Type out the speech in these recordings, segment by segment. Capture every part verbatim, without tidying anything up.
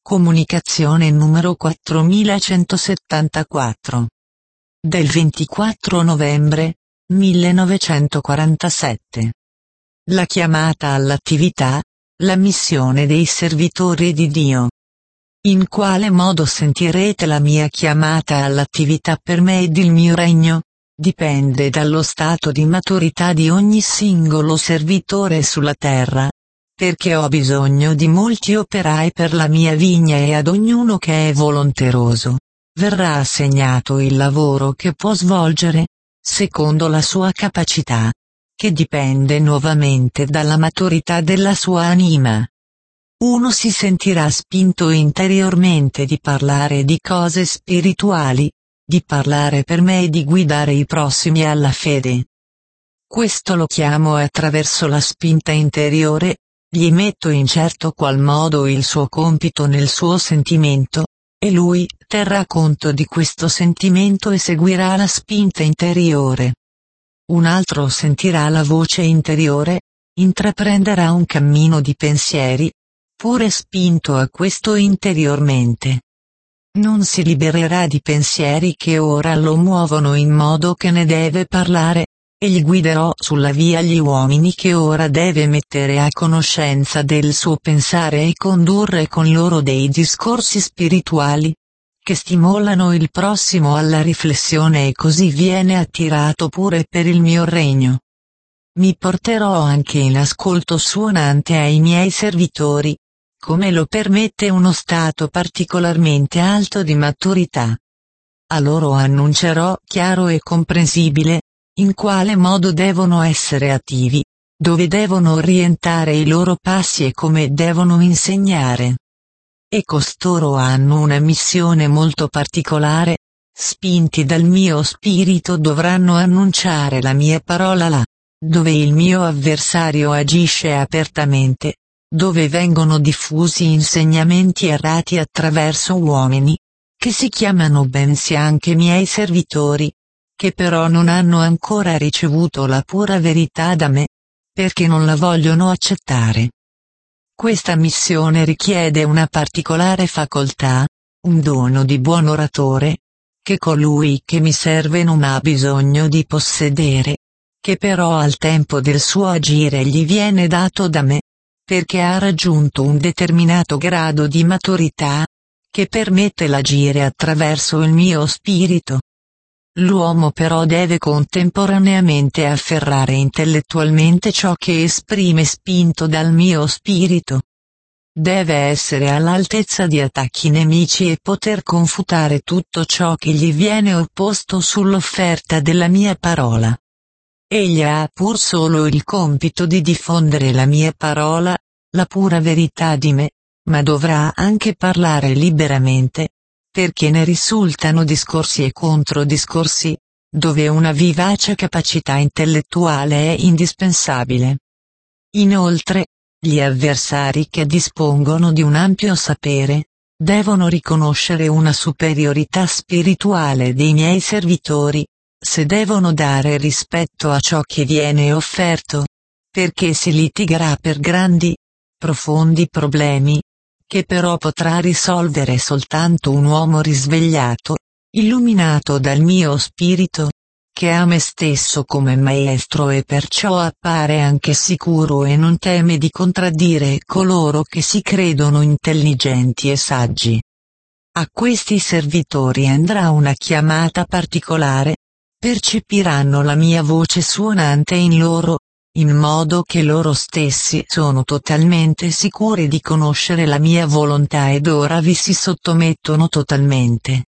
Comunicazione numero quattromilacentosettantaquattro. Del ventiquattro novembre millenovecentoquarantasette. La chiamata all'attività, la missione dei servitori di Dio. In quale modo sentirete la mia chiamata all'attività per me ed il mio regno? Dipende dallo stato di maturità di ogni singolo servitore sulla terra. Perché ho bisogno di molti operai per la mia vigna e ad ognuno che è volonteroso verrà assegnato il lavoro che può svolgere, secondo la sua capacità, che dipende nuovamente dalla maturità della sua anima. Uno si sentirà spinto interiormente di parlare di cose spirituali, di parlare per me e di guidare i prossimi alla fede. Questo lo chiamo attraverso la spinta interiore. Gli metto in certo qual modo il suo compito nel suo sentimento, e lui terrà conto di questo sentimento e seguirà la spinta interiore. Un altro sentirà la voce interiore, intraprenderà un cammino di pensieri, pure spinto a questo interiormente. Non si libererà di pensieri che ora lo muovono in modo che ne deve parlare. E gli guiderò sulla via gli uomini che ora deve mettere a conoscenza del suo pensare e condurre con loro dei discorsi spirituali, che stimolano il prossimo alla riflessione e così viene attirato pure per il mio regno. Mi porterò anche in ascolto suonante ai miei servitori, come lo permette uno stato particolarmente alto di maturità. A loro annuncerò chiaro e comprensibile, in quale modo devono essere attivi, dove devono orientare i loro passi e come devono insegnare. E costoro hanno una missione molto particolare, spinti dal mio spirito dovranno annunciare la mia parola là, dove il mio avversario agisce apertamente, dove vengono diffusi insegnamenti errati attraverso uomini, che si chiamano bensì anche miei servitori, che però non hanno ancora ricevuto la pura verità da me, perché non la vogliono accettare. Questa missione richiede una particolare facoltà, un dono di buon oratore, che colui che mi serve non ha bisogno di possedere, che però al tempo del suo agire gli viene dato da me, perché ha raggiunto un determinato grado di maturità, che permette l'agire attraverso il mio spirito. L'uomo però deve contemporaneamente afferrare intellettualmente ciò che esprime spinto dal mio spirito. Deve essere all'altezza di attacchi nemici e poter confutare tutto ciò che gli viene opposto sull'offerta della mia parola. Egli ha pur solo il compito di diffondere la mia parola, la pura verità di me, ma dovrà anche parlare liberamente, perché ne risultano discorsi e controdiscorsi, dove una vivace capacità intellettuale è indispensabile. Inoltre, gli avversari che dispongono di un ampio sapere, devono riconoscere una superiorità spirituale dei miei servitori, se devono dare rispetto a ciò che viene offerto, perché si litigherà per grandi, profondi problemi, che però potrà risolvere soltanto un uomo risvegliato, illuminato dal mio spirito, che ha me stesso come maestro e perciò appare anche sicuro e non teme di contraddire coloro che si credono intelligenti e saggi. A questi servitori andrà una chiamata particolare, percepiranno la mia voce suonante in loro, in modo che loro stessi sono totalmente sicuri di conoscere la mia volontà ed ora vi si sottomettono totalmente.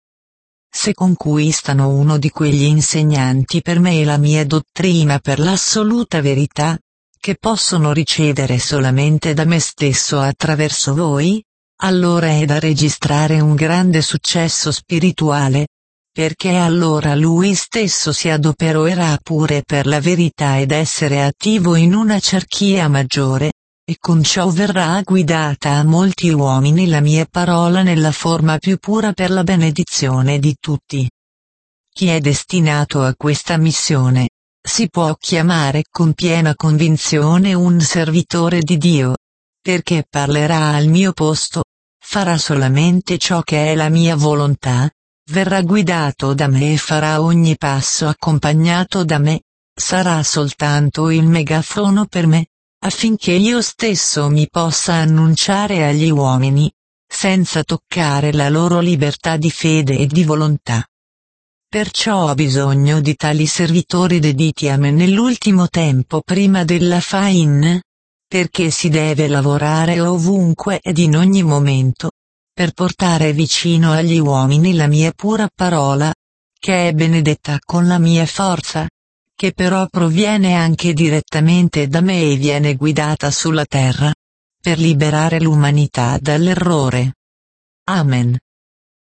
Se conquistano uno di quegli insegnanti per me e la mia dottrina per l'assoluta verità, che possono ricevere solamente da me stesso attraverso voi, allora è da registrare un grande successo spirituale, perché allora lui stesso si adopererà pure per la verità ed essere attivo in una cerchia maggiore, e con ciò verrà guidata a molti uomini la mia parola nella forma più pura per la benedizione di tutti. Chi è destinato a questa missione, si può chiamare con piena convinzione un servitore di Dio, perché parlerà al mio posto, farà solamente ciò che è la mia volontà, verrà guidato da me e farà ogni passo accompagnato da me, sarà soltanto il megafono per me, affinché io stesso mi possa annunciare agli uomini, senza toccare la loro libertà di fede e di volontà. Perciò ho bisogno di tali servitori dediti a me nell'ultimo tempo prima della fine, perché si deve lavorare ovunque ed in ogni momento, per portare vicino agli uomini la mia pura parola, che è benedetta con la mia forza, che però proviene anche direttamente da me e viene guidata sulla terra, per liberare l'umanità dall'errore. Amen.